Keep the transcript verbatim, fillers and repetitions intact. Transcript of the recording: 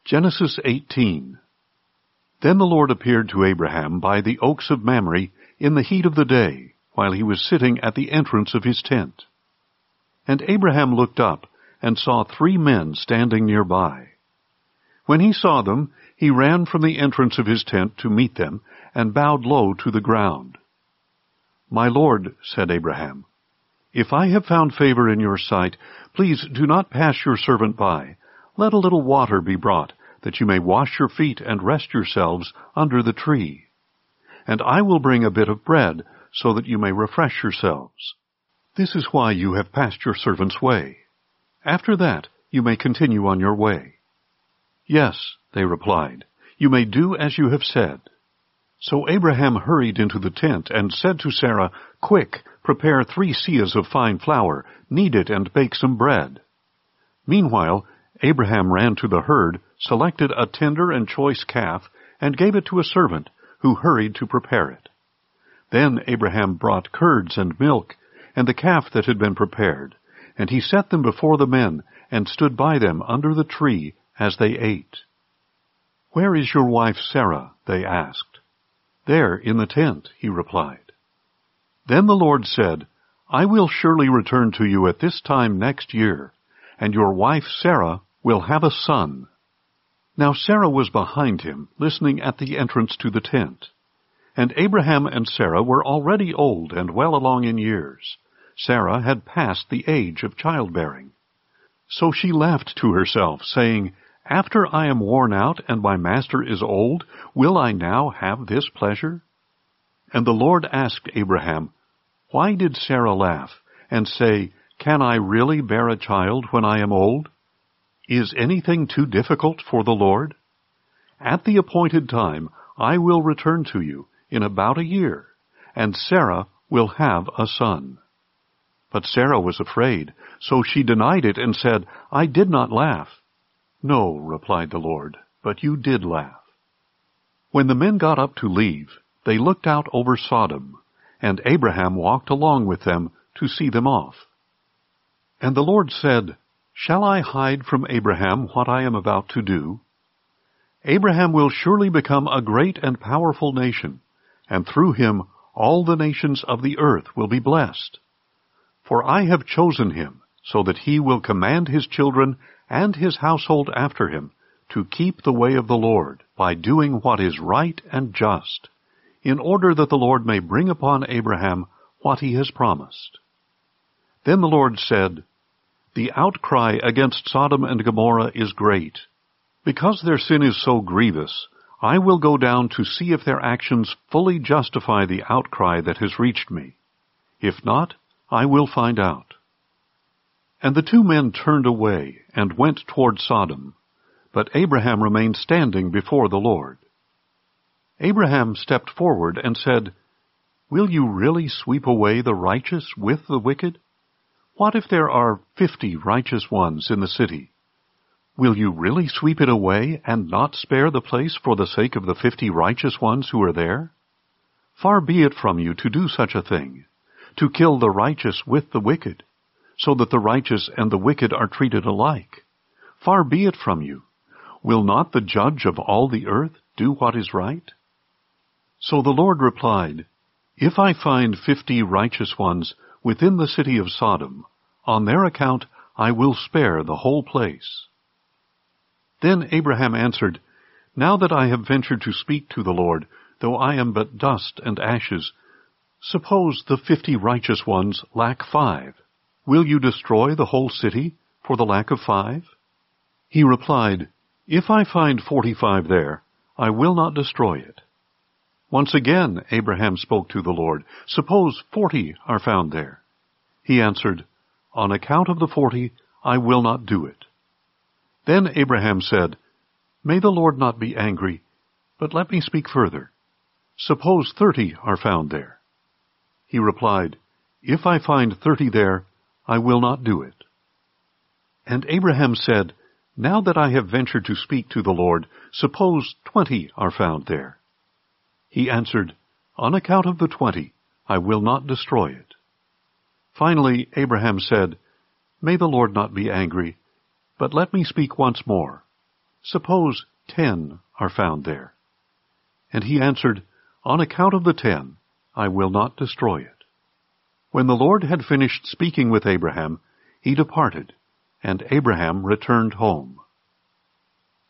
Genesis eighteen. Then the Lord appeared to Abraham by the oaks of Mamre in the heat of the day, while he was sitting at the entrance of his tent. And Abraham looked up, and saw three men standing nearby. When he saw them, he ran from the entrance of his tent to meet them, and bowed low to the ground. "My Lord," said Abraham, "if I have found favor in your sight, please do not pass your servant by. Let a little water be brought, that you may wash your feet and rest yourselves under the tree. And I will bring a bit of bread, so that you may refresh yourselves. This is why you have passed your servant's way. After that, you may continue on your way." "Yes," they replied, "you may do as you have said." So Abraham hurried into the tent and said to Sarah, "Quick, prepare three seahs of fine flour, knead it, and bake some bread." Meanwhile, Abraham ran to the herd, selected a tender and choice calf, and gave it to a servant, who hurried to prepare it. Then Abraham brought curds and milk, and the calf that had been prepared, and he set them before the men, and stood by them under the tree as they ate. "Where is your wife Sarah?" they asked. "There, in the tent," he replied. Then the Lord said, "I will surely return to you at this time next year, and your wife Sarah will have a son." Now Sarah was behind him, listening at the entrance to the tent. And Abraham and Sarah were already old and well along in years. Sarah had passed the age of childbearing. So she laughed to herself, saying, "After I am worn out and my master is old, will I now have this pleasure?" And the Lord asked Abraham, "Why did Sarah laugh and say, 'Can I really bear a child when I am old?' Is anything too difficult for the Lord? At the appointed time I will return to you in about a year, and Sarah will have a son." But Sarah was afraid, so she denied it and said, "I did not laugh." "No," replied the Lord, "but you did laugh." When the men got up to leave, they looked out over Sodom, and Abraham walked along with them to see them off. And the Lord said, "Shall I hide from Abraham what I am about to do? Abraham will surely become a great and powerful nation, and through him all the nations of the earth will be blessed. For I have chosen him, so that he will command his children and his household after him to keep the way of the Lord by doing what is right and just, in order that the Lord may bring upon Abraham what he has promised." Then the Lord said, "The outcry against Sodom and Gomorrah is great. Because their sin is so grievous, I will go down to see if their actions fully justify the outcry that has reached me. If not, I will find out." And the two men turned away and went toward Sodom, but Abraham remained standing before the Lord. Abraham stepped forward and said, "Will you really sweep away the righteous with the wicked? What if there are fifty righteous ones in the city? Will you really sweep it away and not spare the place for the sake of the fifty righteous ones who are there? Far be it from you to do such a thing, to kill the righteous with the wicked, so that the righteous and the wicked are treated alike. Far be it from you. Will not the judge of all the earth do what is right?" So the Lord replied, "If I find fifty righteous ones within the city of Sodom, on their account I will spare the whole place." Then Abraham answered, "Now that I have ventured to speak to the Lord, though I am but dust and ashes, suppose the fifty righteous ones lack five. Will you destroy the whole city for the lack of five?" He replied, "If I find forty-five there, I will not destroy it." Once again Abraham spoke to the Lord, "Suppose forty are found there." He answered, "On account of the forty, I will not do it." Then Abraham said, "May the Lord not be angry, but let me speak further. Suppose thirty are found there." He replied, "If I find thirty there, I will not do it." And Abraham said, "Now that I have ventured to speak to the Lord, suppose twenty are found there." He answered, "On account of the twenty, I will not destroy it." Finally Abraham said, "May the Lord not be angry, but let me speak once more. Suppose ten are found there." And he answered, "On account of the ten, I will not destroy it." When the Lord had finished speaking with Abraham, he departed, and Abraham returned home.